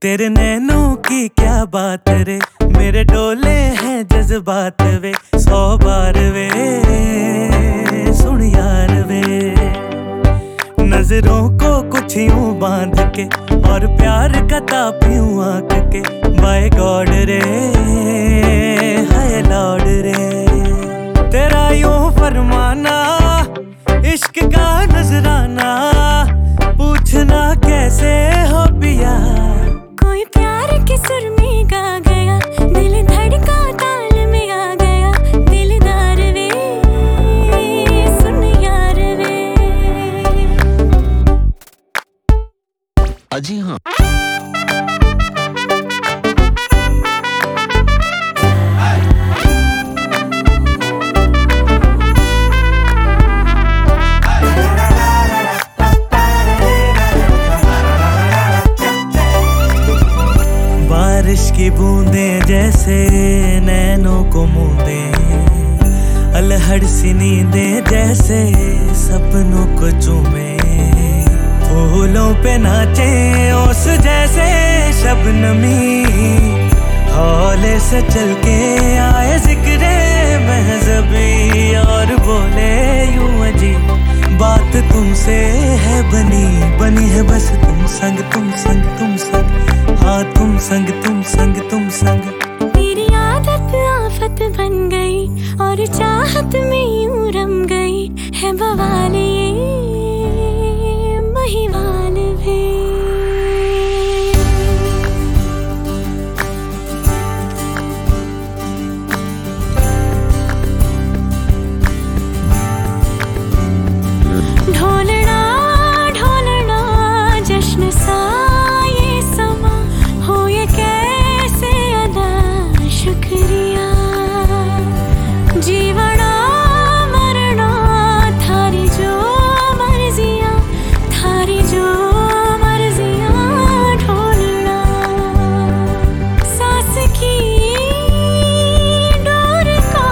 तेरे नैनों की क्या बात रे, मेरे डोले हैं जज्बात वे। 100 बार वे सुन यार वे, नजरों को कुछ यूं बांध के और प्यार का तापियूं आंक के। बाय गॉड रे हाय लॉर्ड रे, तेरा यूं फरमाना इश्क का नजराना, पूछना कैसे हो पिया। कोई प्यार के सुर में गा गया, दिल धड़का ताल में आ गया। दिलदार वे सुन यार वे। अजी हाँ, बारिश की बूंदें जैसे नैनों को मूंदे, अलहड़ सी नींदें जैसे सपनों को चूमे। फूलों पे नाचे ओस जैसे शबनमी, हौले से चल के आए जिक्रे महज़बी। और बोले यूं अजीब बात तुमसे है बनी, बनी है बस तुम संग तुम संग तुम संग। हाँ तुम संग तुम संग तुम संग। तेरी आदत आफत बन गई और चाहत में यूं रम गई। है बवाल ये महिवाल भी। ढोलना ढोलना जश्न सा ये समा, हो ये कैसे अदा शुक्रिया। जीवना मरना थारी जो मर्जियाँ, थारी जो मर्जियाँ। ढोलना सांस की डोर का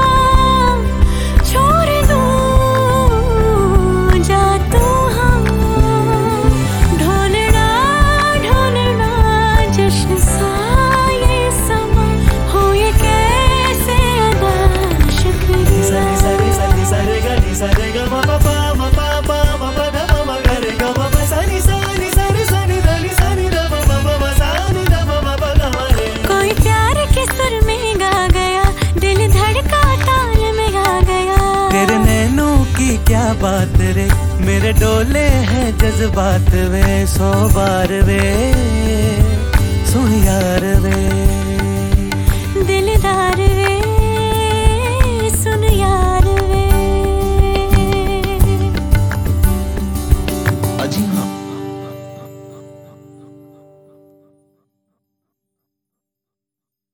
छोड़ दूँ जा तू हाँ। ढोलना ढोलना जश्न सा ये समा, हो ये कैसे अदा शुक्रिया। कोई प्यार के सुर में गा गया, दिल धड़का ताल में आ गया। तेरे नैनों की क्या बात रे, मेरे डोले हैं जज्बात वे। 100 बार वे सुन यार वे।